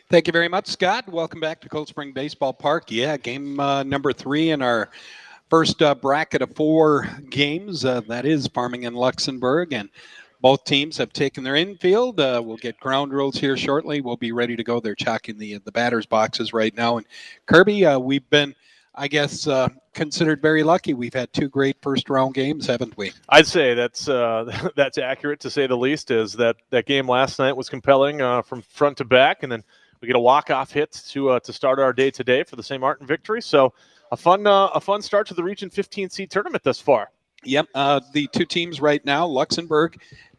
Thank you very much, Scott. Welcome back to Cold Spring Baseball Park. Yeah, game number 3 in our first bracket of 4 games. That is Farming and Luxembourg, and both teams have taken their infield. We'll get ground rules here shortly. We'll be ready to go. They're checking the batters' boxes right now. And Kirby, we've been, I guess, considered very lucky. We've had 2 great first-round games, haven't we? I'd say that's that's accurate to say the least. Is that game last night was compelling from front to back, and then we get a walk-off hit to start our day today for the St. Martin victory. So a fun start to the Region 15 seed tournament thus far. Yep, the 2 teams right now, Luxembourg,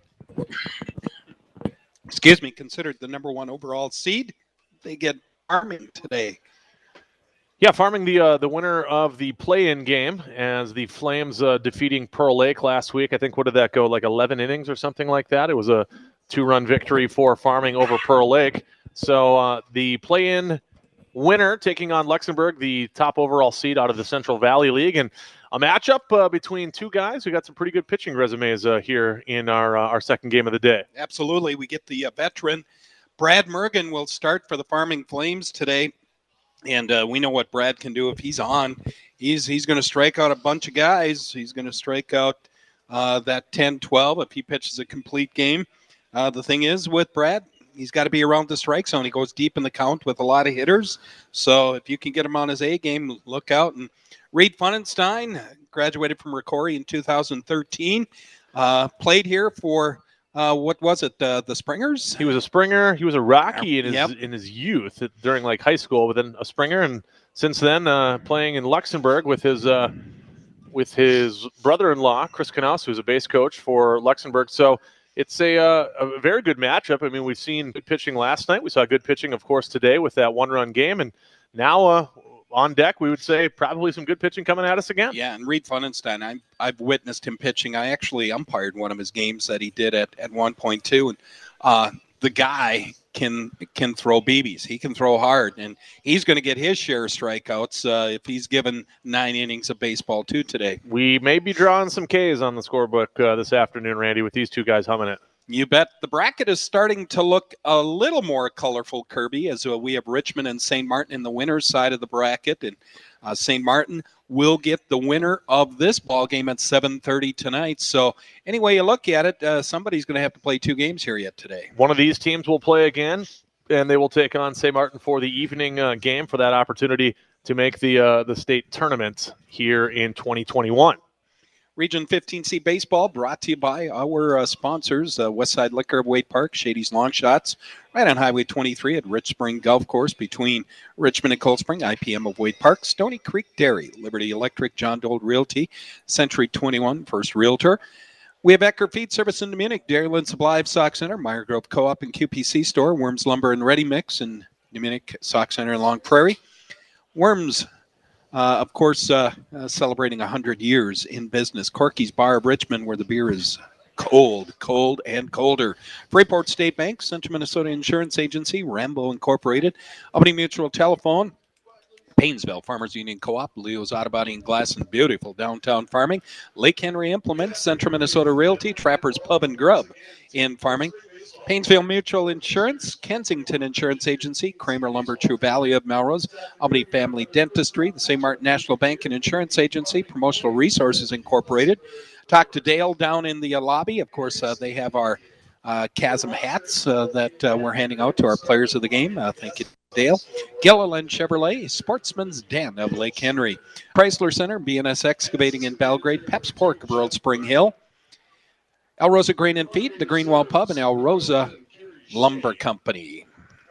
considered the number 1 overall seed. They get Farming today. Yeah, Farming the winner of the play-in game as the Flames defeating Pearl Lake last week. I think, what did that go, like 11 innings or something like that? It was a 2-run victory for Farming over Pearl Lake. So the play-in winner taking on Luxembourg, the top overall seed out of the Central Valley League, and a matchup between 2 guys who got some pretty good pitching resumes here in our second game of the day. Absolutely. We get the veteran. Brad Mergen will start for the Farming Flames today, and we know what Brad can do if he's on. He's going to strike out a bunch of guys. He's going to strike out that 10-12 if he pitches a complete game. The thing is with Brad, he's got to be around the strike zone. He goes deep in the count with a lot of hitters. So if you can get him on his A game, look out. And Reed Funenstein graduated from Ricori in 2013. Played here for, what was it, the Springers? He was a Springer. He was a Rocky in his youth during like high school, but then a Springer. And since then, playing in Luxembourg with his brother-in-law, Chris Knaus, who's a base coach for Luxembourg. So it's a very good matchup. I mean, we've seen good pitching last night. We saw good pitching, of course, today with that 1-run game. And now on deck, we would say probably some good pitching coming at us again. Yeah, and Reed Funenstein, I've witnessed him pitching. I actually umpired one of his games that he did at one point, too. And the guy can throw BBs. He can throw hard, and he's going to get his share of strikeouts if he's given 9 innings of baseball, too, today. We may be drawing some Ks on the scorebook this afternoon, Randy, with these 2 guys humming it. You bet. The bracket is starting to look a little more colorful, Kirby, as we have Richmond and St. Martin in the winner's side of the bracket. And St. Martin will get the winner of this ball game at 7:30 tonight. So any way you look at it, somebody's going to have to play 2 games here yet today. One of these teams will play again, and they will take on St. Martin for the evening game for that opportunity to make the state tournament here in 2021. Region 15C Baseball brought to you by our sponsors, Westside Liquor of Wade Park, Shady's Long Shots, right on Highway 23 at Rich Spring Golf Course between Richmond and Cold Spring, IPM of Wade Park, Stony Creek Dairy, Liberty Electric, John Dold Realty, Century 21, First Realtor. We have Ecker Feed Service in Munich, Dairyland Supply of Sock Center, Meyer Grove Co-op and QPC Store, Worms Lumber and Ready Mix in Munich Sock Center in Long Prairie. Worms, of course, celebrating 100 years in business. Corky's Bar of Richmond, where the beer is cold and colder. Freeport State Bank, Central Minnesota Insurance Agency, Rambo Incorporated, Albany Mutual Telephone, Paynesville Farmers Union Co-op, Leo's Auto Body and Glass in beautiful downtown Farming, Lake Henry Implements, Central Minnesota Realty, Trappers Pub and Grub in Farming, Paynesville Mutual Insurance, Kensington Insurance Agency, Kramer Lumber, True Valley of Melrose, Albany Family Dentistry, the St. Martin National Bank and Insurance Agency, Promotional Resources Incorporated. Talk to Dale down in the lobby. Of course, they have our Chasm hats that we're handing out to our players of the game. Thank you, Dale. Gilliland Chevrolet, Sportsman's Den of Lake Henry. Chrysler Center, BNS Excavating in Belgrade, Peps Pork of World Spring Hill. El Rosa Grain and Feed, the Greenwell Pub, and El Rosa Lumber Company.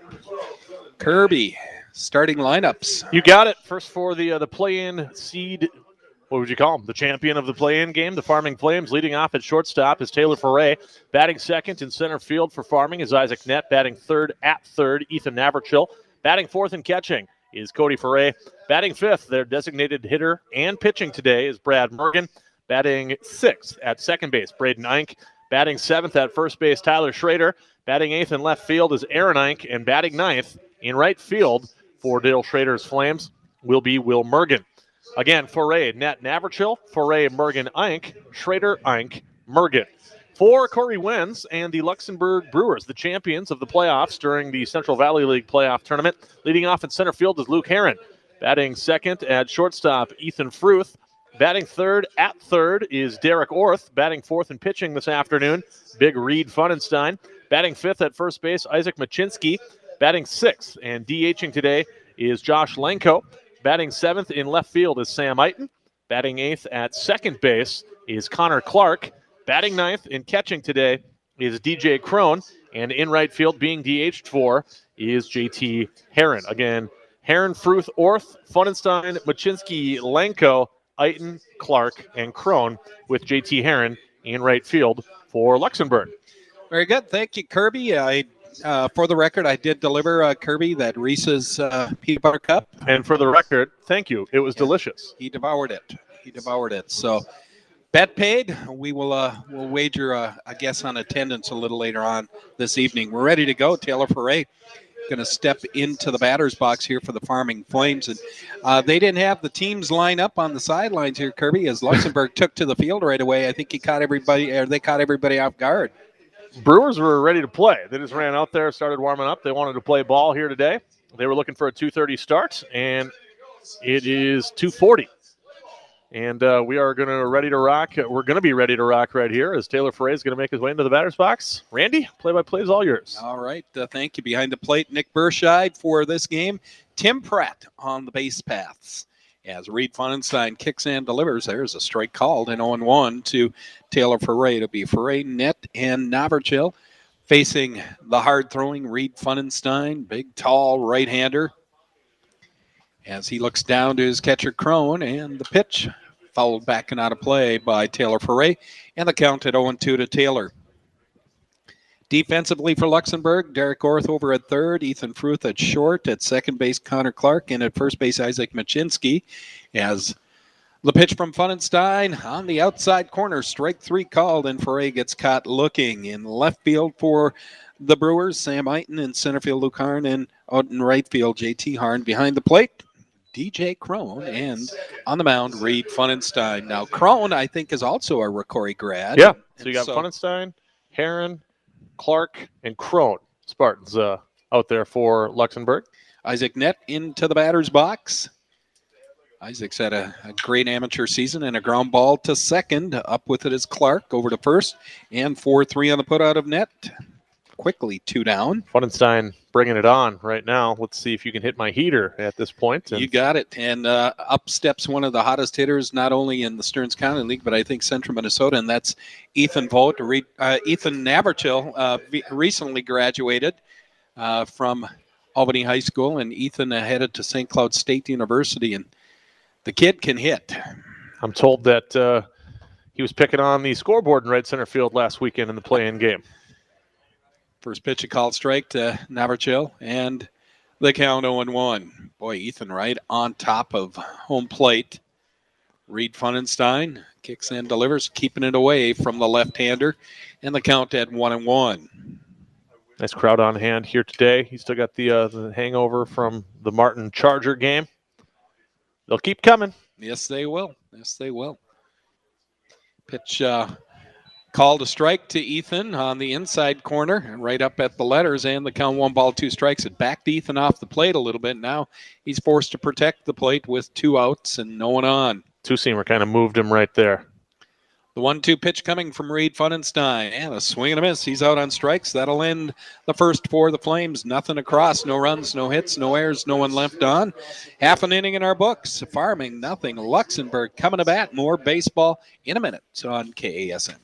Kirby, starting lineups. You got it. First for the play-in seed, what would you call him? The champion of the play-in game, the Farming Flames. Leading off at shortstop is Taylor Foray. Batting second in center field for Farming is Isaac Nett. Batting third, Ethan Navrachill. Batting fourth and catching is Cody Foray. Batting fifth, their designated hitter and pitching today is Brad Mergen. Batting sixth at second base, Braden Eink. Batting seventh at first base, Tyler Schrader. Batting eighth in left field is Aaron Eink. And batting ninth in right field for Dale Schrader's Flames will be Will Mergen. Again, Foray, Nat Navrachill, Foray, Mergen, Eink, Schrader, Eink, Mergen. For Corey Wenz and the Luxembourg Brewers, the champions of the playoffs during the Central Valley League playoff tournament. Leading off in center field is Luke Herron. Batting second at shortstop, Ethan Fruth. Batting third at third is Derek Orth. Batting fourth and pitching this afternoon, Big Reed Funenstein. Batting fifth at first base, Isaac Machinsky. Batting sixth and DHing today is Josh Lenko. Batting seventh in left field is Sam Eiton. Batting eighth at second base is Connor Clark. Batting ninth and catching today is DJ Crone. And in right field being DH'd for is JT Herron. Again, Herron, Fruth, Orth, Funenstein, Machinsky, Lenko, Eiton, Clark, and Crone with JT Herron in right field for Luxembourg. Very good. Thank you, Kirby. For the record, I did deliver Kirby that Reese's peanut butter cup. And for the record, thank you. It was delicious. He devoured it. So, bet paid. We will we'll wager a guess on attendance a little later on this evening. We're ready to go. Taylor Foray going to step into the batter's box here for the Farming Flames. And they didn't have the teams line up on the sidelines here, Kirby, as Luxembourg took to the field right away. I think they caught everybody off guard. Brewers were ready to play. They just ran out there, started warming up. They wanted to play ball here today. They were looking for a 2:30 start, and it is 2:40. And we are going to ready to rock. We're going to be ready to rock right here as Taylor Foray is going to make his way into the batter's box. Randy, play-by-play is all yours. All right. Thank you. Behind the plate, Nick Burscheid for this game. Tim Pratt on the base paths. As Reed Funenstein kicks and delivers, there's a strike called, and 0-1 to Taylor Foray. It'll be Foray, Net, and Navarchil facing the hard-throwing Reed Funenstein, big, tall right-hander. As he looks down to his catcher, Crone, and the pitch fouled back and out of play by Taylor Foray, and the count at 0-2 to Taylor. Defensively for Luxembourg, Derek Orth over at third, Ethan Fruth at short, at second base Connor Clark, and at first base Isaac Machinsky. As the pitch from Funenstein on the outside corner, strike three called, and Foray gets caught looking. In left field for the Brewers, Sam Eiton, in center field Luke Harn, and out in right field JT Harn. Behind the plate, DJ Crone, and on the mound, Reed Funenstein. Now, Crone, I think, is also a Rocori grad. Yeah, so you got Funenstein, Herron, Clark, and Crone. Spartans out there for Luxembourg. Isaac Net into the batter's box. Isaac's had a great amateur season and a ground ball to second. Up with it is Clark over to first, and 4-3 on the put out of Net. Quickly 2 down. Funenstein bringing it on right now. Let's see if you can hit my heater at this point. You got it. And up steps one of the hottest hitters, not only in the Stearns County League, but I think Central Minnesota, and that's Ethan Vogt. Ethan Navarchil recently graduated from Albany High School, and Ethan headed to St. Cloud State University, and the kid can hit. I'm told that he was picking on the scoreboard in right center field last weekend in the play-in game. First pitch, a called strike to Navarchil, and the count 0-1. Boy, Ethan right on top of home plate. Reed Funenstein kicks and delivers, keeping it away from the left-hander, and the count at 1-1. Nice crowd on hand here today. He's still got the hangover from the Martin Charger game. They'll keep coming. Yes, they will. Yes, they will. Pitch called a strike to Ethan on the inside corner, right up at the letters, and the count 1-2 strikes. It backed Ethan off the plate a little bit. Now he's forced to protect the plate with 2 outs and no one on. Two-seamer kind of moved him right there. The 1-2 pitch coming from Reed Funenstein, and a swing and a miss. He's out on strikes. That'll end the first for the Flames. Nothing across, no runs, no hits, no errors, no one left on. Half an inning in our books. Farming, nothing. Luxembourg coming to bat. More baseball in a minute on KASN.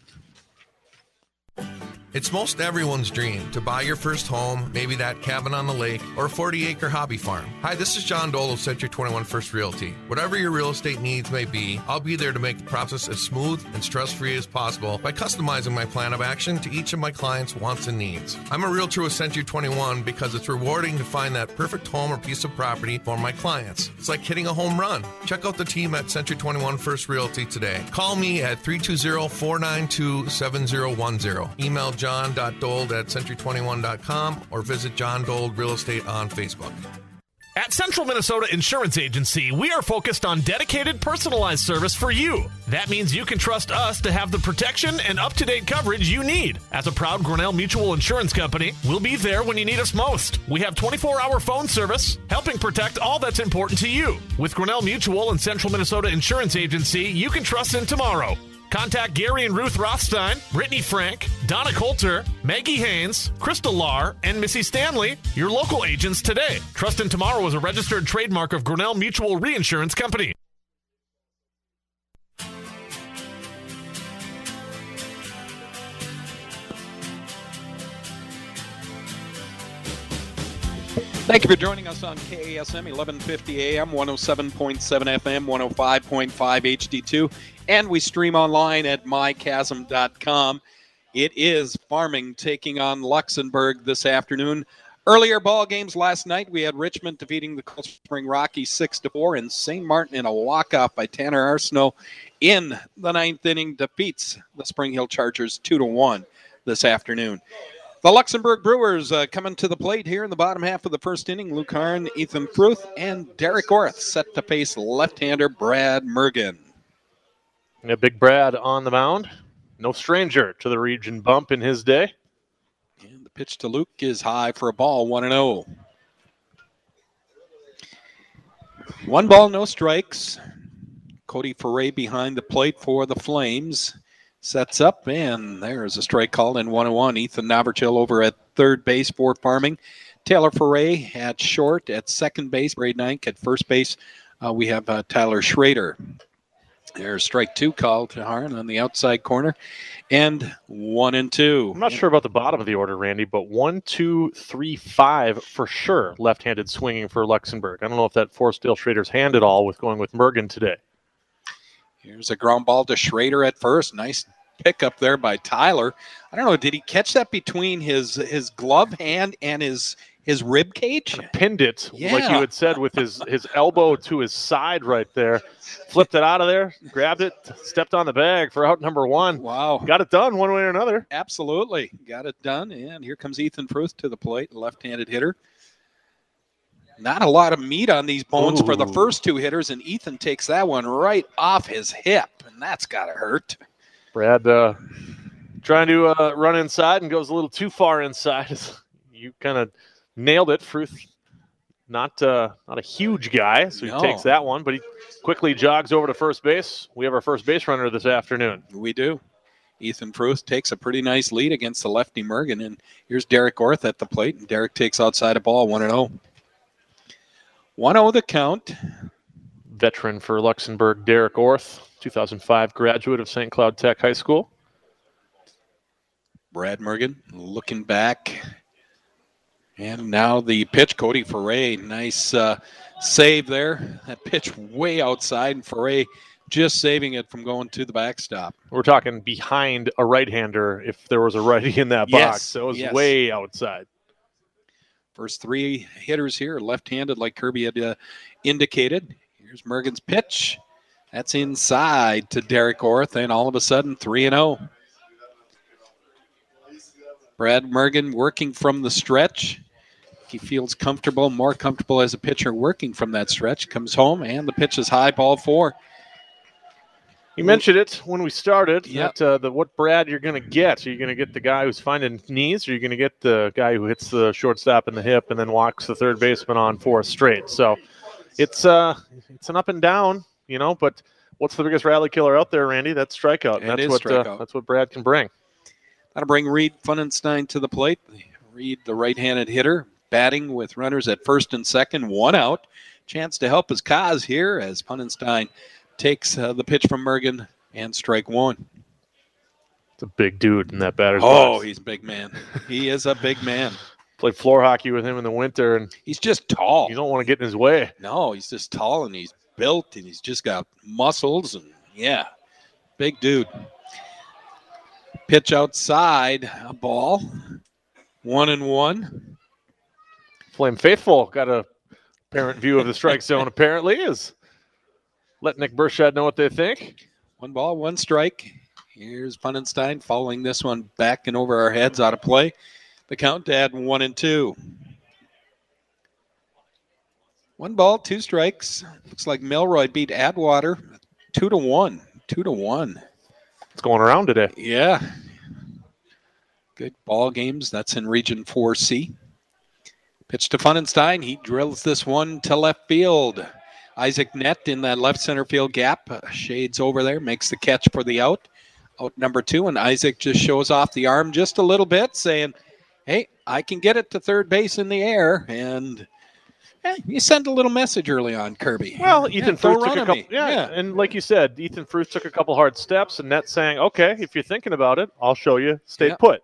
It's most everyone's dream to buy your first home, maybe that cabin on the lake, or a 40-acre hobby farm. Hi, this is John Dole of Century 21 First Realty. Whatever your real estate needs may be, I'll be there to make the process as smooth and stress-free as possible by customizing my plan of action to each of my clients' wants and needs. I'm a realtor with Century 21 because it's rewarding to find that perfect home or piece of property for my clients. It's like hitting a home run. Check out the team at Century 21 First Realty today. Call me at 320-492-7010. Email john.dold@century21.com or visit John Dold Real Estate on Facebook. At Central Minnesota Insurance Agency, we are focused on dedicated, personalized service for you. That means you can trust us to have the protection and up-to-date coverage you need. As a proud Grinnell Mutual Insurance Company, we'll be there when you need us most. We have 24-hour phone service, helping protect all that's important to you. With Grinnell Mutual and Central Minnesota Insurance Agency, you can trust in tomorrow. Contact Gary and Ruth Rothstein, Brittany Frank, Donna Coulter, Maggie Haynes, Crystal Lahr, and Missy Stanley, your local agents today. Trust in Tomorrow is a registered trademark of Grinnell Mutual Reinsurance Company. Thank you for joining us on KASM 1150 AM, 107.7 FM, 105.5 HD2, and we stream online at mychasm.com. It is Farming taking on Luxembourg this afternoon. Earlier ball games last night, we had Richmond defeating the Cold Spring Rockies 6-4, and St. Martin in a walk-off by Tanner Arsenault in the ninth inning defeats the Spring Hill Chargers 2-1 this afternoon. The Luxembourg Brewers coming to the plate here in the bottom half of the first inning. Luke Harn, Ethan Fruth, and Derek Orth set to face left-hander Brad Mergen. Yeah, Big Brad on the mound. No stranger to the region bump in his day. And the pitch to Luke is high for a ball, 1-0. 1 ball, no strikes. Cody Foray behind the plate for the Flames. Sets up, and there's a strike called in 1-1. Ethan Noverchill over at third base for Farming. Taylor Foray at short. At second base, Braden Ike. At first base, we have Tyler Schrader. There's strike 2 called to Harn on the outside corner. And 1-2. I'm not sure about the bottom of the order, Randy, but 1, 2, 3, 5 for sure left-handed swinging for Luxembourg. I don't know if that forced Dale Schrader's hand at all with going with Mergen today. Here's a ground ball to Schrader at first. Nice pick up there by Tyler. I don't know, did he catch that between his glove hand and his rib cage? Kind of pinned it, like you had said, with his elbow to his side right there. Flipped it out of there, grabbed it, stepped on the bag for out number 1. Wow. Got it done one way or another. Absolutely. Got it done. And here comes Ethan Fruth to the plate, left-handed hitter. Not a lot of meat on these bones for the first 2 hitters, and Ethan takes that one right off his hip, and that's got to hurt. Brad trying to run inside and goes a little too far inside. You kind of nailed it. Fruth, not a huge guy, so he takes that one, but he quickly jogs over to first base. We have our first base runner this afternoon. We do. Ethan Fruth takes a pretty nice lead against the lefty Mergen, and here's Derek Orth at the plate, and Derek takes outside a ball, 1-0. 1-0 the count. Veteran for Luxembourg, Derek Orth, 2005 graduate of St. Cloud Tech High School. Brad Mergen looking back. And now the pitch, Cody Foray. Nice save there. That pitch way outside, and Foray just saving it from going to the backstop. We're talking behind a right-hander if there was a righty in that box. So it was way outside. First 3 hitters here, left-handed like Kirby had indicated. Here's Mergen's pitch. That's inside to Derek Orth, and all of a sudden, 3-0. Brad Mergen working from the stretch. He feels comfortable, more comfortable as a pitcher working from that stretch. Comes home, and the pitch is high, ball 4. You mentioned it when we started, that what Brad you're going to get. Are you going to get the guy who's finding knees, or are you going to get the guy who hits the shortstop in the hip and then walks the third baseman on 4 straight? So it's an up and down, but what's the biggest rally killer out there, Randy? That's strikeout. And that's what Brad can bring. That'll bring Reed Funenstein to the plate. Reed, the right-handed hitter, batting with runners at first and second, 1 out. Chance to help his cause here as Funenstein takes the pitch from Mergen and strike 1. It's a big dude in that batter's box. Oh, he's a big man. He is a big man. Played floor hockey with him in the winter, and he's just tall. You don't want to get in his way. No, he's just tall, and he's built, and he's just got muscles, and big dude. Pitch outside, a ball, 1-1. Flame Faithful got a apparent view of the strike zone, apparently, is let Nick Burchard know what they think. 1 ball, 1 strike. Here's Funenstein fouling this one back and over our heads out of play. The count to add 1-2. 1 ball, 2 strikes. Looks like Milroy beat Atwater 2-1. 2-1. It's going around today. Yeah. Good ball games. That's in Region 4C. Pitch to Funenstein. He drills this one to left field. Isaac Nett in that left center field gap. Shades over there. Makes the catch for the out. Out number 2. And Isaac just shows off the arm just a little bit, saying, hey, I can get it to third base in the air. And you sent a little message early on, Kirby. Well, Ethan Fruth took a couple. Yeah, and like you said, Ethan Fruth took a couple hard steps, and Nett saying, okay, if you're thinking about it, I'll show you. Stay put.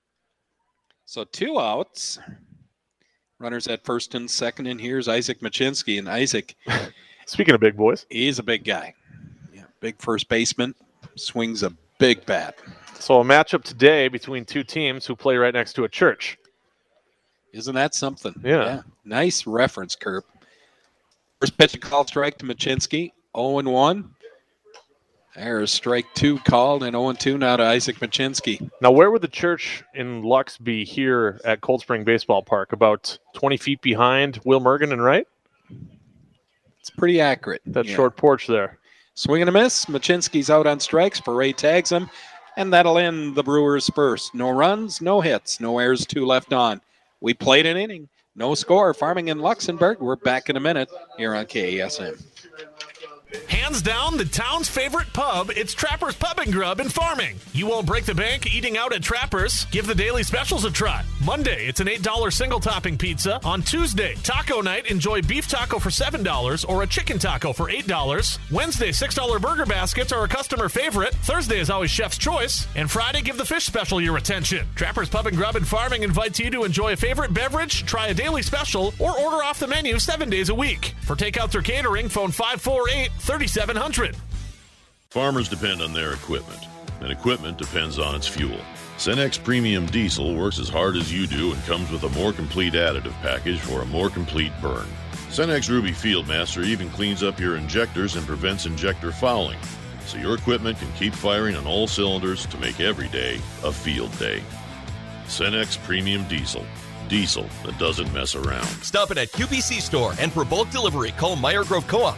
So 2 outs. Runners at first and second, and here's Isaac Machinsky. And Isaac, speaking of big boys, he's a big guy. Yeah, big first baseman, swings a big bat. So a matchup today between 2 teams who play right next to a church. Isn't that something? Yeah. Nice reference, Kerb. First pitch, a called strike to Machinsky, 0-1. There's strike 2 called, and 0-2 now to Isaac Machinsky. Now, where would the church in Lux be here at Cold Spring Baseball Park? About 20 feet behind Will Mergen and right? It's pretty accurate. That short porch there. Swing and a miss. Machinsky's out on strikes. Foray tags him, and that'll end the Brewers' first. No runs, no hits, no errors, 2 left on. We played an inning. No score. Farming in Luxembourg. We're back in a minute here on KASM. Hands down, the town's favorite pub, it's Trapper's Pub and Grub in Farming. You won't break the bank eating out at Trapper's. Give the daily specials a try. Monday, it's an $8 single-topping pizza. On Tuesday, taco night, enjoy beef taco for $7 or a chicken taco for $8. Wednesday, $6 burger baskets are a customer favorite. Thursday is always chef's choice. And Friday, give the fish special your attention. Trapper's Pub and Grub in Farming invites you to enjoy a favorite beverage, try a daily special, or order off the menu 7 days a week. For takeouts or catering, phone 548-3700. Farmers depend on their equipment, and equipment depends on its fuel. Cenex Premium Diesel works as hard as you do and comes with a more complete additive package for a more complete burn. Cenex Ruby Fieldmaster even cleans up your injectors and prevents injector fouling, so your equipment can keep firing on all cylinders to make every day a field day. Cenex Premium Diesel. Diesel that doesn't mess around. Stop it at QPC Store, and for bulk delivery, call Meyer Grove Co-op,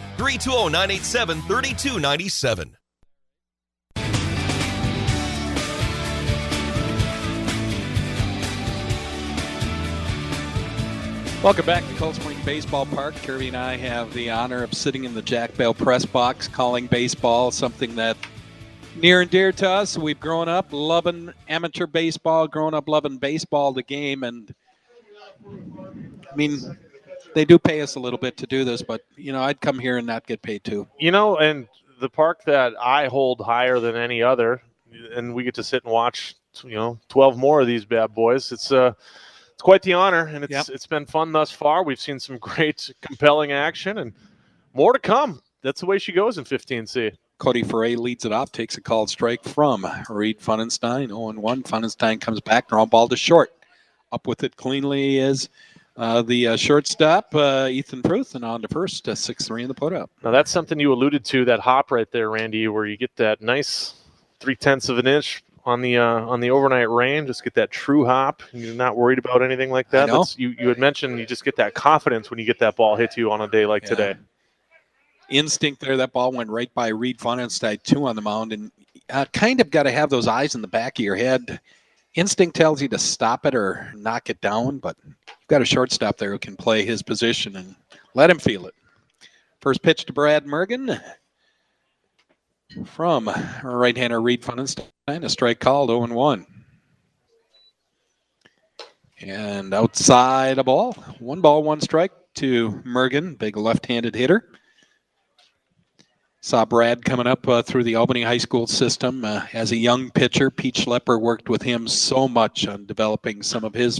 320-987-3297. Welcome back to Cold Spring Baseball Park. Kirby and I have the honor of sitting in the Jack Bell press box calling baseball, something that near and dear to us. We've grown up loving amateur baseball, grown up loving baseball, the game, and I mean, they do pay us a little bit to do this, but, you know, I'd come here and not get paid too. You know, and the park that I hold higher than any other, and we get to sit and watch, 12 more of these bad boys. It's quite the honor, and it's been fun thus far. We've seen some great, compelling action, and more to come. That's the way she goes in 15C. Cody Foray leads it off, takes a called strike from Reed Funenstein, 0-1. Funenstein comes back, draw ball to short. Up with it cleanly is the shortstop, Ethan Fruth, and on to first, 6-3 in the put-up. Now, that's something you alluded to, that hop right there, Randy, where you get that nice 0.3 of an inch on the overnight rain. Just get that true hop. You're not worried about anything like that. You had mentioned you just get that confidence when you get that ball hit you on a day like today. Instinct there. That ball went right by Reed Funenstein, 2 on the mound, and kind of got to have those eyes in the back of your head. Instinct tells you to stop it or knock it down, but you've got a shortstop there who can play his position and let him feel it. First pitch to Brad Mergen from right-hander Reed Funenstein, a strike called, 0-1. And outside a ball, 1 ball, 1 strike to Mergen, big left-handed hitter. Saw Brad coming up through the Albany High School system as a young pitcher. Pete Schlepper worked with him so much on developing some of his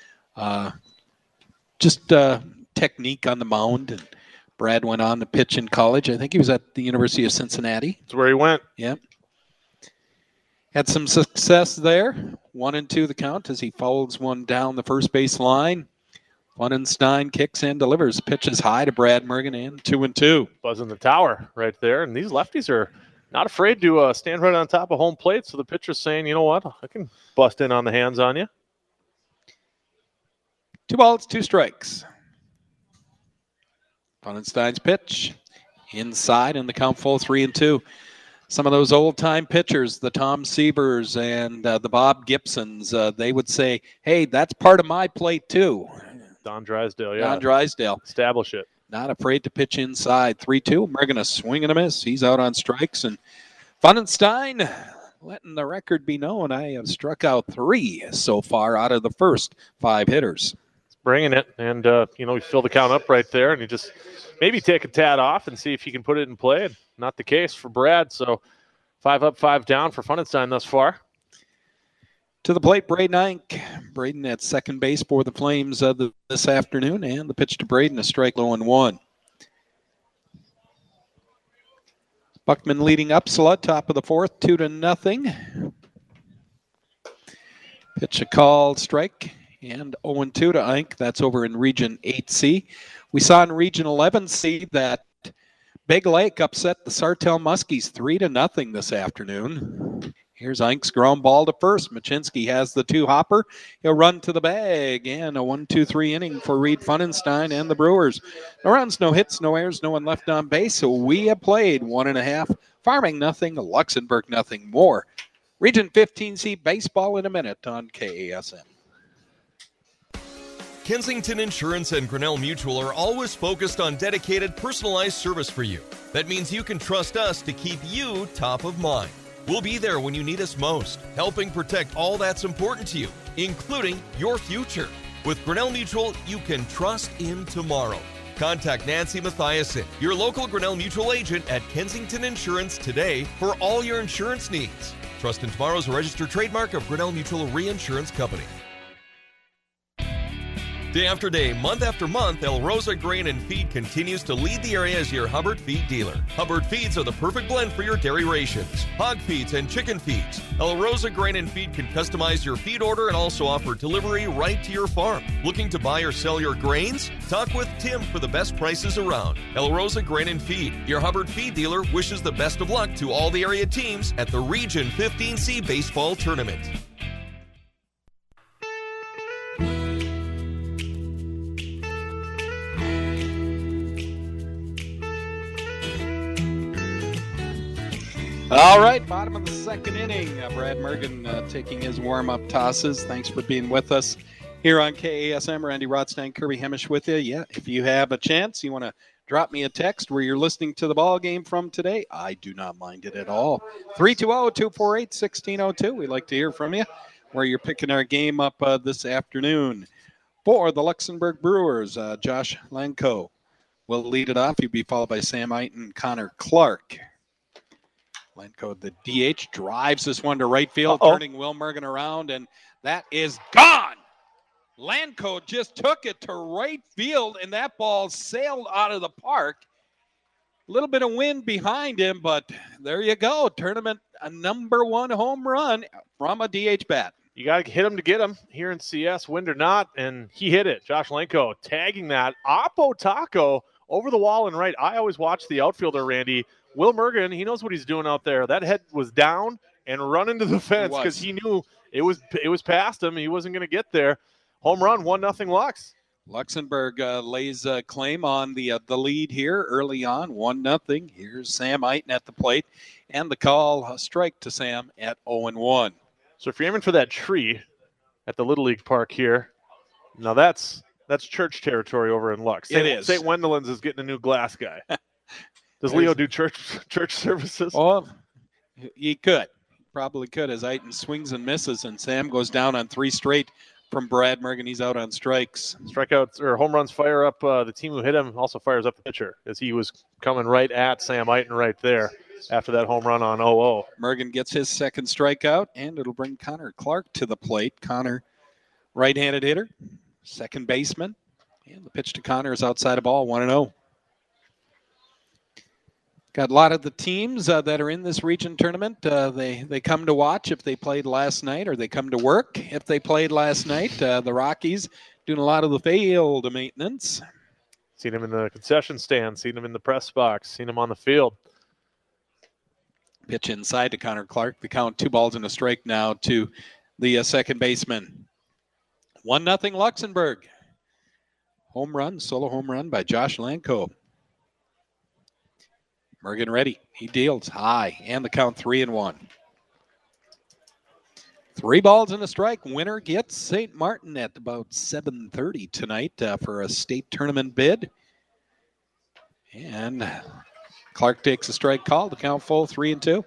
technique on the mound. And Brad went on to pitch in college. I think he was at the University of Cincinnati. That's where he went. Yep. Had some success there. 1-2 the count as he folds one down the first base line. Funenstein kicks and delivers. Pitches high to Brad Mergen, and 2-2. Buzzing the tower right there. And these lefties are not afraid to stand right on top of home plate. So the pitcher's saying, you know what, I can bust in on the hands on you. 2 balls, 2 strikes. Funenstein's pitch inside, and the count full 3-2. Some of those old-time pitchers, the Tom Siebers and the Bob Gibsons, they would say, hey, that's part of my plate too. Don Drysdale, yeah. Don Drysdale. Establish it. Not afraid to pitch inside. 3-2. We're going to swing and a miss. He's out on strikes. And Funenstein letting the record be known. I have struck out 3 so far out of the first 5 hitters. Bringing it. And, we fill the count up right there. And you just maybe take a tad off and see if you can put it in play. And not the case for Brad. So 5 up, 5 down for Funenstein thus far. To the plate, Braden Ink. Braden at second base for the Flames this afternoon. And the pitch to Braden, a strike, 0-1. Buckman leading Upsala, top of the fourth, 2-0. Pitch a called strike, and 0-2 to Ink. That's over in Region 8C. We saw in Region 11C that Big Lake upset the Sartell Muskies 3-0 this afternoon. Here's Ink's ground ball to first. Machinsky has the 2-hopper. He'll run to the bag, and a 1-2-3 inning for Reed Funenstein and the Brewers. No runs, no hits, no errors, no one left on base. So we have played 1.5. Farming nothing, Luxembourg nothing more. Region 15C baseball in a minute on KASM. Kensington Insurance and Grinnell Mutual are always focused on dedicated, personalized service for you. That means you can trust us to keep you top of mind. We'll be there when you need us most, helping protect all that's important to you, including your future. With Grinnell Mutual, you can trust in tomorrow. Contact Nancy Mathiasen, your local Grinnell Mutual agent at Kensington Insurance today for all your insurance needs. Trust in tomorrow is a registered trademark of Grinnell Mutual Reinsurance Company. Day after day, month after month, El Rosa Grain and Feed continues to lead the area as your Hubbard Feed dealer. Hubbard Feeds are the perfect blend for your dairy rations, hog feeds, and chicken feeds. El Rosa Grain and Feed can customize your feed order and also offer delivery right to your farm. Looking to buy or sell your grains? Talk with Tim for the best prices around. El Rosa Grain and Feed, your Hubbard Feed dealer, wishes the best of luck to all the area teams at the Region 15C Baseball Tournament. All right, bottom of the second inning. Brad Mergen taking his warm-up tosses. Thanks for being with us here on KASM. Randy Rothstein, Kirby Hemish with you. Yeah, if you have a chance, you want to drop me a text where you're listening to the ball game from today, I do not mind it at all. 320-248-1602. We'd like to hear from you where you're picking our game up this afternoon. For the Luxembourg Brewers, Josh Lanko will lead it off. He'll be followed by Sam Eiton and Connor Clark. Lenko, the DH, drives this one to right field, turning Will Mergen around, and that is gone. Lenko just took it to right field, and that ball sailed out of the park. A little bit of wind behind him, but there you go. Tournament a #1 home run from a DH bat. You got to hit him to get him here in CS, wind or not, and he hit it. Josh Lenko tagging that. Oppo Taco over the wall and right. I always watch the outfielder, Randy. Will Mergen, he knows what he's doing out there. That head was down and running to the fence because he knew it was past him. He wasn't going to get there. Home run, 1-0 Lux. Luxembourg lays a claim on the lead here early on, 1-0. Here's Sam Eiton at the plate, and the call, a strike to Sam at 0-1. So if you're aiming for that tree at the Little League Park here, now that's church territory over in Lux. It is. St. Wendelin's is getting a new glass guy. Does Leo do church services? Oh, he could. Probably could as Eiton swings and misses, and Sam goes down on 3 straight from Brad Mergen. He's out on strikes. Strikeouts or home runs fire up. The team who hit him also fires up the pitcher as he was coming right at Sam Eiton right there after that home run on 0-0. Mergen gets his second strikeout, and it'll bring Connor Clark to the plate. Connor, right-handed hitter, second baseman, and the pitch to Connor is outside of ball, 1-0. Got a lot of the teams that are in this region tournament. They come to watch if they played last night, or they come to work if they played last night. The Rockies doing a lot of the field maintenance. Seen him in the concession stand, seen him in the press box, seen him on the field. Pitch inside to Connor Clark. The count 2-1 now to the second baseman. 1-0 Luxembourg. Home run, solo home run by Josh Lanko. Mergen ready. He deals high, and the count 3-1. 3 balls and a strike. Winner gets St. Martin at about 7:30 tonight for a state tournament bid. And Clark takes a strike call. The count full, 3-2.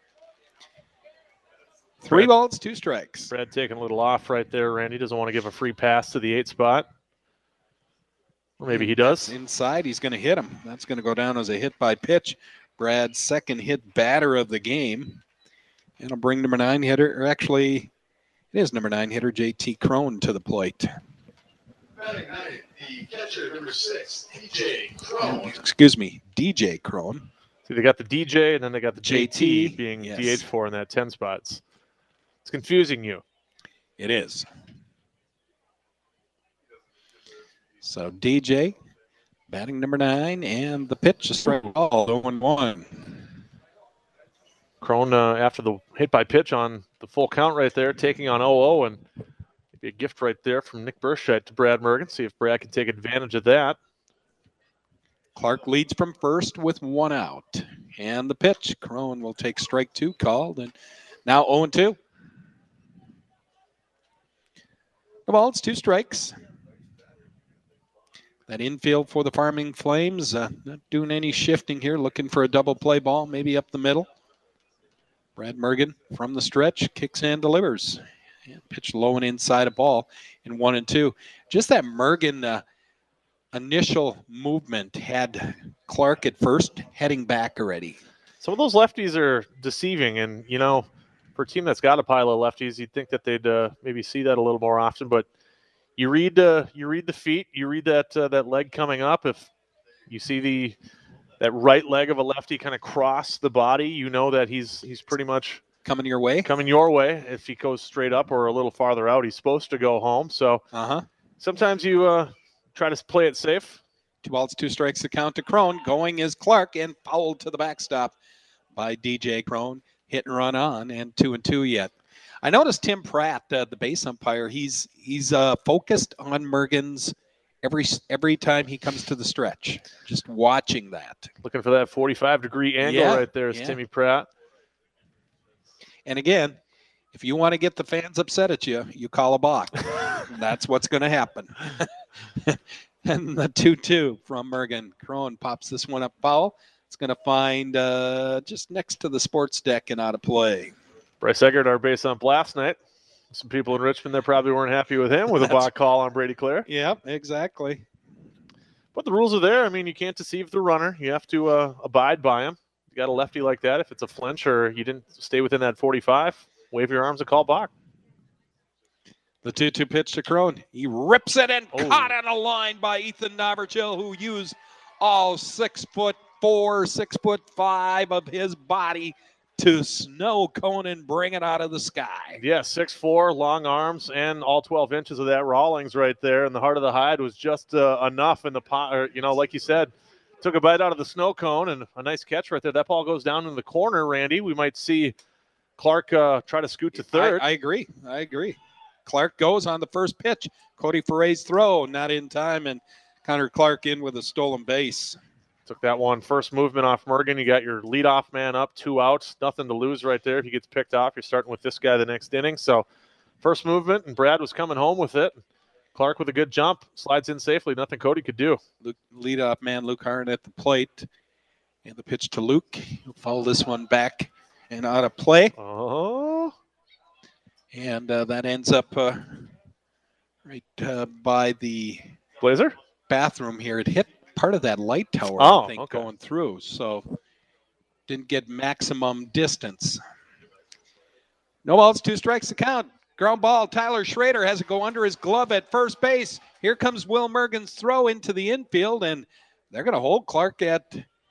3 balls, 2 strikes. Brad taking a little off right there. Randy doesn't want to give a free pass to the 8 spot. Or maybe he does. Inside, he's going to hit him. That's going to go down as a hit by pitch. Brad's second hit batter of the game. And I'll bring number 9 hitter, or actually, it is number 9 hitter, JT Crone, to the plate. Batting ninth, the catcher, number 6, DJ Crone. Excuse me, DJ Crone. See, they got the DJ and then they got the JT, JT, being yes. DH4 in that 10 spots. It's confusing you. It is. So DJ, batting number 9, and the pitch is strike ball, 0-1. Crone, after the hit by pitch on the full count right there, taking on 0-0, and maybe a gift right there from Nick Burscheit to Brad Mergen. See if Brad can take advantage of that. Clark leads from first with 1 out. And the pitch, Crone will take strike 2 called, and now 0-2. The ball, it's 2 strikes. That infield for the Farming Flames, not doing any shifting here, looking for a double play ball, maybe up the middle. Brad Mergen from the stretch, kicks and delivers. And pitch low and inside a ball in 1-2. Just that Mergen initial movement had Clark at first heading back already. Some of those lefties are deceiving, and, you know, for a team that's got a pile of lefties, you'd think that they'd maybe see that a little more often, but you read the feet, you read that leg coming up. If you see that right leg of a lefty kind of cross the body, you know that he's pretty much Coming your way? coming your way. If he goes straight up or a little farther out, he's supposed to go home. So sometimes you try to play it safe. 2 balls, 2 strikes to count to Crone. Going is Clark, and fouled to the backstop by DJ Crone. Hit and run on, and 2-2 yet. I noticed Tim Pratt, the base umpire, he's focused on Mergen's every time he comes to the stretch. Just watching that. Looking for that 45-degree angle right there is Timmy Pratt. And again, if you want to get the fans upset at you, you call a balk. That's what's going to happen. And the 2-2 from Mergen. Crone pops this one up foul. It's going to find just next to the sports deck and out of play. Bryce Eggert, our base ump last night. Some people in Richmond that probably weren't happy with him with a balk call on Brady Clare. Yeah, exactly. But the rules are there. I mean, you can't deceive the runner. You have to abide by them. You got a lefty like that. If it's a flinch or you didn't stay within that 45, wave your arms and call balk. The 2-2 pitch to Crone. He rips it and caught on a line by Ethan Noverchill, who used all 6'4", 6'5" of his body to snow cone and bring it out of the sky. Yeah, 6'4", long arms, and all 12 inches of that Rawlings right there in the heart of the hide was just enough in the pot. You know, like you said, took a bite out of the snow cone, and a nice catch right there. That ball goes down in the corner, Randy. We might see Clark try to scoot to third. I agree. Clark goes on the first pitch. Cody Ferre's throw, not in time, and Connor Clark in with a stolen base. Took that one. First movement off Mergen. You got your leadoff man up, 2 outs. Nothing to lose right there. If he gets picked off, you're starting with this guy the next inning. So first movement, and Brad was coming home with it. Clark with a good jump. Slides in safely. Nothing Cody could do. Leadoff man Luke Harn at the plate. And the pitch to Luke. He'll foul this one back and out of play. Oh. And that ends up right by the Blazer bathroom here. It hit part of that light tower, I think, going through. So didn't get maximum distance. No balls, 2 strikes to count. Ground ball. Tyler Schrader has it go under his glove at first base. Here comes Will Mergen's throw into the infield, and they're going to hold Clark at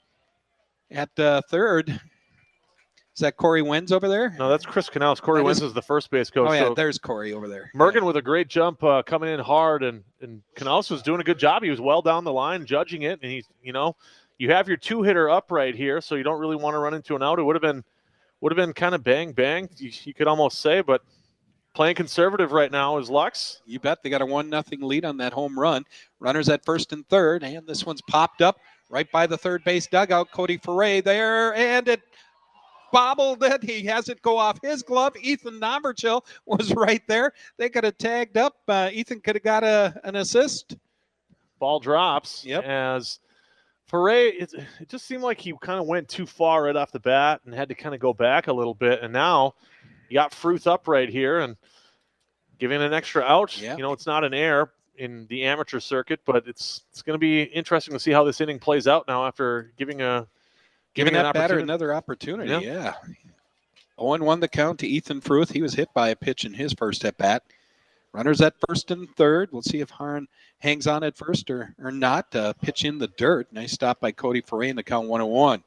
third. Is that Corey Wenz over there? No, that's Chris Canals. Corey Wenz is the first base coach. Oh, yeah, so there's Corey over there. Mergen with a great jump coming in hard, and Canals was doing a good job. He was well down the line judging it, and he's, you know, you have your 2-hitter up right here, so you don't really want to run into an out. It would have been kind of bang, you could almost say, but playing conservative right now is Lux. You bet. They got a 1-0 lead on that home run. Runners at first and third, and this one's popped up right by the third base dugout. Cody Foray there, and it bobbled it. He has it go off his glove. Ethan Nomberchill was right there. They could have tagged up. Ethan could have got an assist. Ball drops. Yep. As Foray, it just seemed like he kind of went too far right off the bat and had to kind of go back a little bit. And now you got Fruth up right here and giving an extra out. Yep. You know, it's not an error in the amateur circuit, but it's going to be interesting to see how this inning plays out now after giving that batter another opportunity. Yeah. 0-1 the count to Ethan Fruth. He was hit by a pitch in his first at bat. Runners at first and third. We'll see if Harn hangs on at first or not. Pitch in the dirt. Nice stop by Cody Foray in the count 1-1.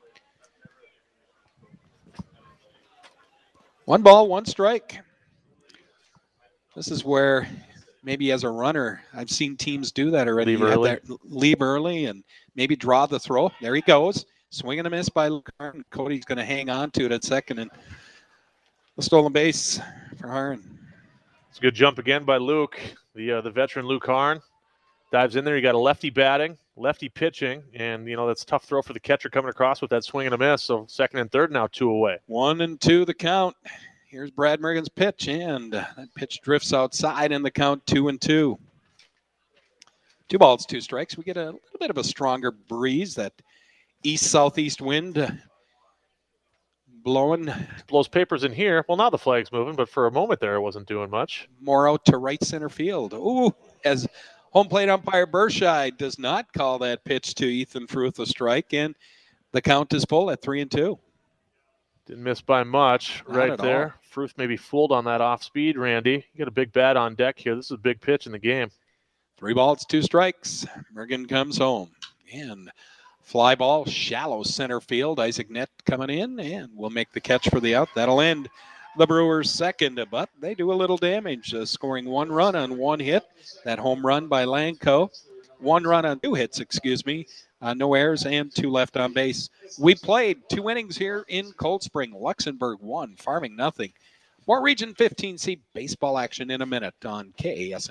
1 ball, 1 strike. This is where maybe as a runner, I've seen teams do that already. Leave early and maybe draw the throw. There he goes. Swing and a miss by Luke Harn. Cody's going to hang on to it at second, and the stolen base for Harn. It's a good jump again by Luke. The veteran Luke Harn dives in there. You got a lefty batting, lefty pitching, and that's a tough throw for the catcher coming across with that swing and a miss. So second and third now, 2 away. 1-2 the count. Here's Brad Mergen's pitch, and that pitch drifts outside in the count 2-2. 2 balls, 2 strikes. We get a little bit of a stronger breeze. That east-southeast wind blowing. Blows papers in here. Well, now the flag's moving, but for a moment there, it wasn't doing much. More out to right center field. Ooh, as home plate umpire Berscheid does not call that pitch to Ethan Fruth a strike, and the count is full at 3-2. Didn't miss by much right there. Fruth maybe fooled on that off speed, Randy. You got a big bat on deck here. This is a big pitch in the game. 3 balls, 2 strikes. Mergen comes home. And fly ball, shallow center field. Isaac Nett coming in and will make the catch for the out. That'll end the Brewers' second, but they do a little damage, scoring 1 run on 1 hit. That home run by Lanco. 1 run on 2 hits, no errors and 2 left on base. We played 2 innings here in Cold Spring. Luxembourg 1, Farming nothing. More Region 15C baseball action in a minute on KASM.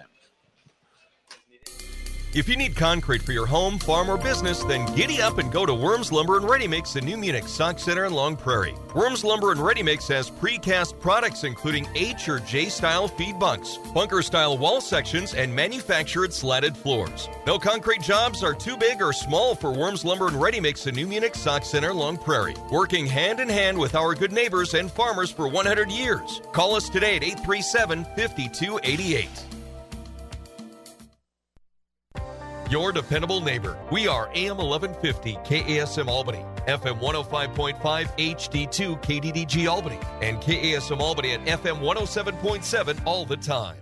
If you need concrete for your home, farm, or business, then giddy up and go to Worms Lumber and Ready Mix in New Munich, Sauk Center, and Long Prairie. Worms Lumber and Ready Mix has precast products including H or J style feed bunks, bunker style wall sections, and manufactured slatted floors. No concrete jobs are too big or small for Worms Lumber and Ready Mix in New Munich, Sauk Center, Long Prairie. Working hand in hand with our good neighbors and farmers for 100 years. Call us today at 837-5288. Your dependable neighbor. We are AM 1150 KASM Albany, FM 105.5 HD2 KDDG Albany, and KASM Albany at FM 107.7 all the time.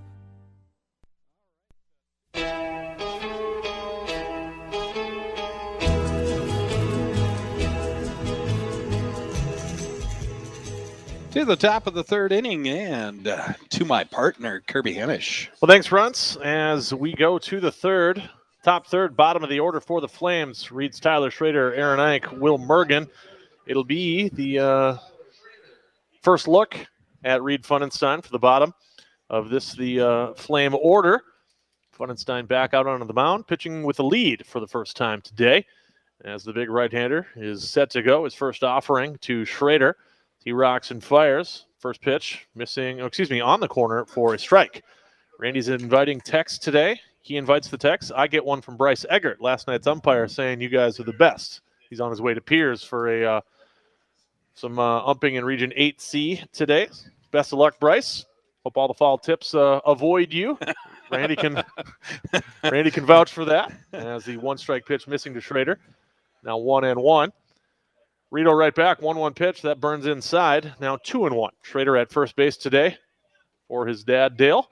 To the top of the 3rd inning and to my partner, Kirby Hemish. Well, thanks, Runts. As we go to the 3rd, top 3rd, bottom of the order for the Flames, reads Tyler Schrader, Aaron Ike, Will Mergen. It'll be the first look at Reed Funenstein for the bottom of the Flame order. Funenstein back out onto the mound, pitching with a lead for the first time today, as the big right-hander is set to go. His first offering to Schrader. He rocks and fires. First pitch on the corner for a strike. Randy's inviting text today. He invites the text. I get one from Bryce Eggert, last night's umpire, saying you guys are the best. He's on his way to Piers for some umping in Region 8C today. Best of luck, Bryce. Hope all the foul tips avoid you. Randy can vouch for that. As the 1-strike pitch missing to Schrader. Now 1-1. Rito right back, 1-1 pitch. That burns inside. Now 2-1. Schrader at first base today for his dad, Dale.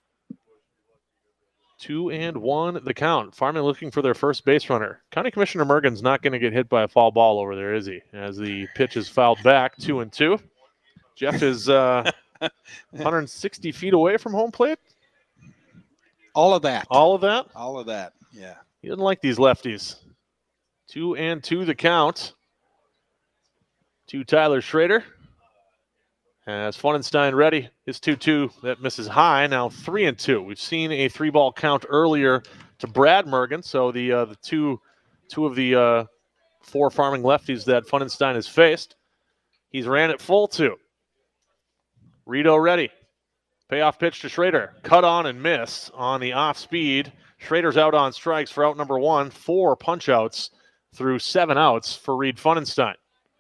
2-1 the count. Farming looking for their first base runner. County Commissioner Mergen's not going to get hit by a foul ball over there, is he? As the pitch is fouled back, 2-2. Jeff is 160 feet away from home plate. All of that. All of that? All of that, yeah. He doesn't like these lefties. 2-2 the count to Tyler Schrader. As Funenstein ready, his 2-2 that misses high, now 3-2. We've seen a 3-ball count earlier to Brad Mergen, so the two of the 4 Farming lefties that Funenstein has faced. He's ran it full 2. Rito ready. Payoff pitch to Schrader. Cut on and miss on the off speed. Schrader's out on strikes for out number 1. 4 punch outs through 7 outs for Reed Funenstein.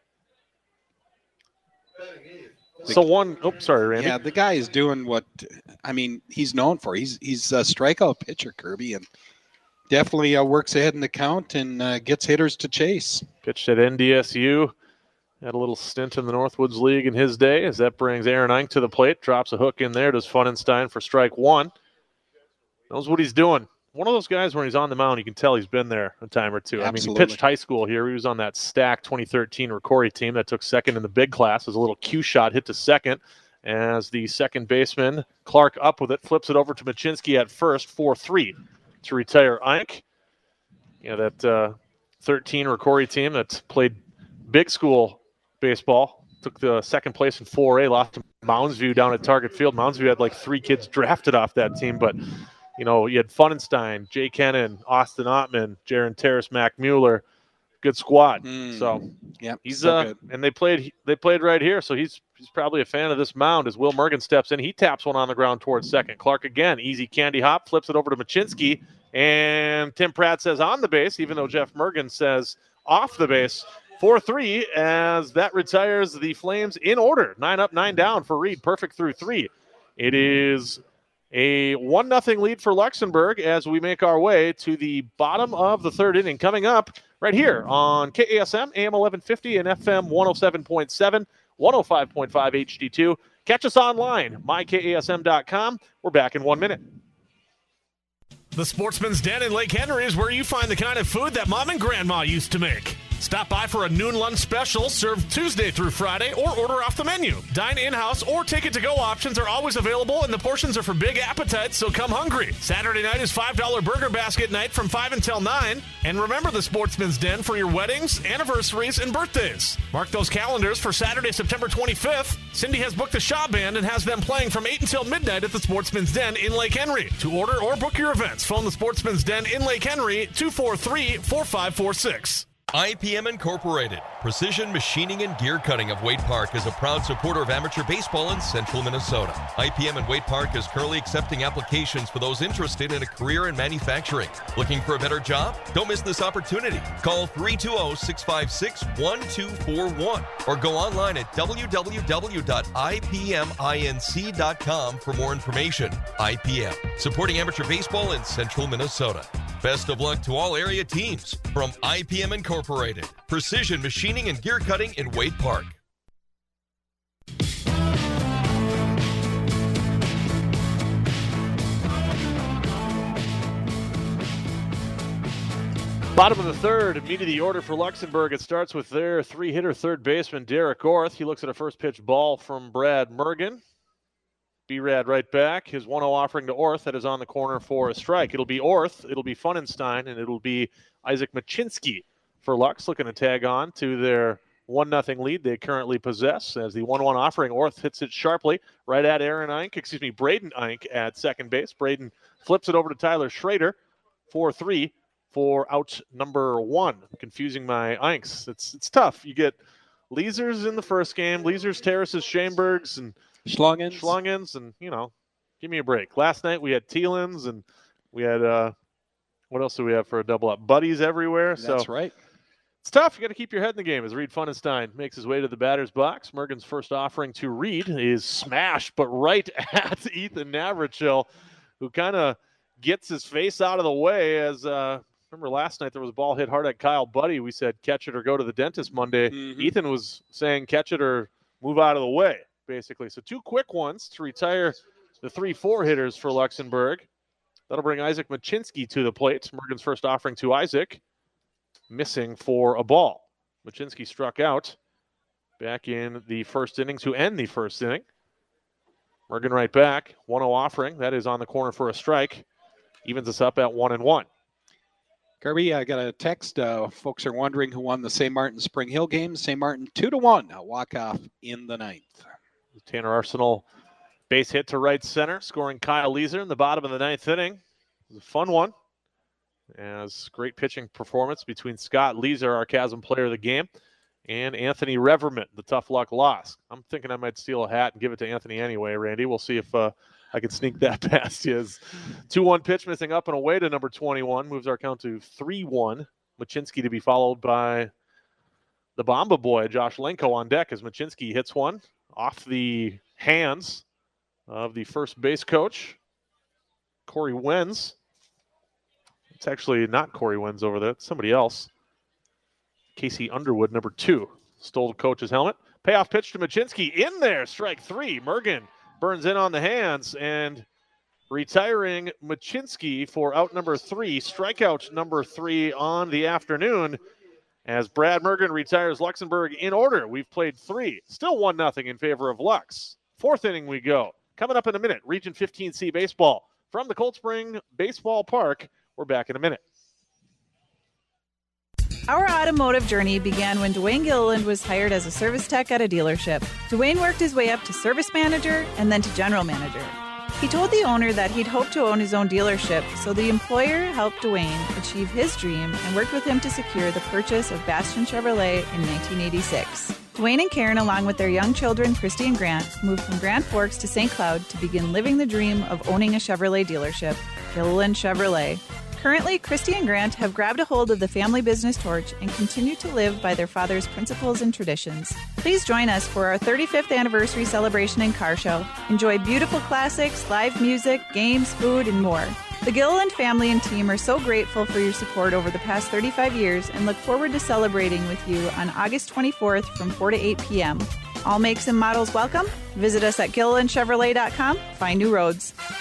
So sorry, Randy. Yeah, the guy is doing what, he's known for. He's a strikeout pitcher, Kirby, and definitely works ahead in the count and gets hitters to chase. Pitched at NDSU. Had a little stint in the Northwoods League in his day as that brings Aaron Eink to the plate. Drops a hook in there. Does Funenstein for strike 1. Knows what he's doing. One of those guys when he's on the mound, you can tell he's been there a time or two. Absolutely. He pitched high school here. He was on that stacked 2013 Ricori team that took second in the big class. As a little cue shot hit to second as the second baseman, Clark up with it, flips it over to Machinsky at first, 4-3 to retire Eink. That 13 Ricori team that played big school baseball, took the second place in 4A, lost to Moundsview down at Target Field. Moundsview had like 3 kids drafted off that team, but you had Funenstein, Jay Kennan, Austin Ottman, Jaron Terrace, Mac Mueller, good squad. So yeah, he's good. And they played right here, so he's probably a fan of this mound as Will Mergen steps in. He taps one on the ground towards second. Clark again, easy candy hop, flips it over to Machinsky, and Tim Pratt says on the base, even though Jeff Mergen says off the base. 4-3 as that retires the Flames in order. 9 up, 9 down for Reed. Perfect through 3. It is a 1-0 lead for Luxembourg as we make our way to the bottom of the 3rd inning. Coming up right here on KASM, AM 1150 and FM 107.7, 105.5 HD2. Catch us online, mykasm.com. We're back in 1 minute. The Sportsman's Den in Lake Henry is where you find the kind of food that Mom and Grandma used to make. Stop by for a noon lunch special served Tuesday through Friday or order off the menu. Dine in-house or take-it-to-go options are always available, and the portions are for big appetites, so come hungry. Saturday night is $5 burger basket night from 5 until 9. And remember the Sportsman's Den for your weddings, anniversaries, and birthdays. Mark those calendars for Saturday, September 25th. Cindy has booked the Shaw Band and has them playing from 8 until midnight at the Sportsman's Den in Lake Henry. To order or book your events, phone the Sportsman's Den in Lake Henry, 243-4546. IPM Incorporated, precision machining and gear cutting of Waite Park, is a proud supporter of amateur baseball in central Minnesota. IPM in Waite Park is currently accepting applications for those interested in a career in manufacturing. Looking for a better job? Don't miss this opportunity. Call 320-656-1241 or go online at www.ipminc.com for more information. IPM, supporting amateur baseball in central Minnesota. Best of luck to all area teams from IPM Incorporated, precision machining and gear cutting in Waite Park. Bottom of the 3rd, meet of the order for Luxembourg. It starts with their 3-hitter third baseman, Derek Orth. He looks at a first pitch ball from Brad Mergen. B-Rad right back. His 1-0 offering to Orth that is on the corner for a strike. It'll be Orth, it'll be Funenstein, and it'll be Isaac Machinsky for Lux, looking to tag on to their 1-0 lead they currently possess. As the 1-1 offering, Orth hits it sharply right at Braden Eink at second base. Braden flips it over to Tyler Schrader. 4-3 for out number 1. Confusing my Einks. It's tough. You get Leasers in the first game, Leasers, Terraces, Schoenbergs, and Schlungens, and, give me a break. Last night we had Thielens, and we had, what else do we have for a double up? Buddies everywhere. That's right. It's tough. You got to keep your head in the game as Reed Funenstein makes his way to the batter's box. Mergen's first offering to Reed is smashed, but right at Ethan Navratil, who kind of gets his face out of the way as, remember last night there was a ball hit hard at Kyle Buddy. We said catch it or go to the dentist Monday. Mm-hmm. Ethan was saying catch it or move out of the way, basically. So 2 quick ones to retire the 3-4 hitters for Luxembourg. That'll bring Isaac Machinsky to the plate. Mergen's first offering to Isaac, missing for a ball. Machinsky struck out back in the first inning to end the first inning. Mergen right back. 1-0 offering. That is on the corner for a strike. Evens us up at 1-1. Kirby, I got a text. Folks are wondering who won the St. Martin Spring Hill game. St. Martin 2-1. A walk-off in the 9th. Tanner Arsenal base hit to right center, scoring Kyle Leeser in the bottom of the 9th inning. It was a fun one. as great pitching performance between Scott Leeser, our Chasm player of the game, and Anthony Reverman, the tough luck loss. I'm thinking I might steal a hat and give it to Anthony anyway, Randy. We'll see if I can sneak that past you. 2-1 pitch missing up and away to number 21. Moves our count to 3-1. Machinsky to be followed by the Bomba boy, Josh Lenko, on deck as Machinsky hits one off the hands of the first base coach, Corey Wenz. It's actually not Corey Wenz over there. It's somebody else. Casey Underwood, number 2, stole the coach's helmet. Payoff pitch to Machinsky. In there, strike 3. Mergen burns in on the hands, and retiring Machinsky for out number 3, strikeout number 3 on the afternoon, as Brad Mergen retires Luxembourg in order. We've played 3. Still 1-0 in favor of Lux. 4th inning we go. Coming up in a minute, Region 15C baseball from the Cold Spring Baseball Park. We're back in a minute. Our automotive journey began when Dwayne Gilliland was hired as a service tech at a dealership. Dwayne worked his way up to service manager and then to general manager. He told the owner that he'd hoped to own his own dealership, so the employer helped Dwayne achieve his dream and worked with him to secure the purchase of Bastion Chevrolet in 1986. Dwayne and Karen, along with their young children, Christy and Grant, moved from Grand Forks to St. Cloud to begin living the dream of owning a Chevrolet dealership, Gilliland Chevrolet. Currently, Christy and Grant have grabbed a hold of the family business torch and continue to live by their father's principles and traditions. Please join us for our 35th anniversary celebration and car show. Enjoy beautiful classics, live music, games, food, and more. The Gilliland family and team are so grateful for your support over the past 35 years and look forward to celebrating with you on August 24th from 4 to 8 p.m. All makes and models welcome. Visit us at GillilandChevrolet.com. Find new roads.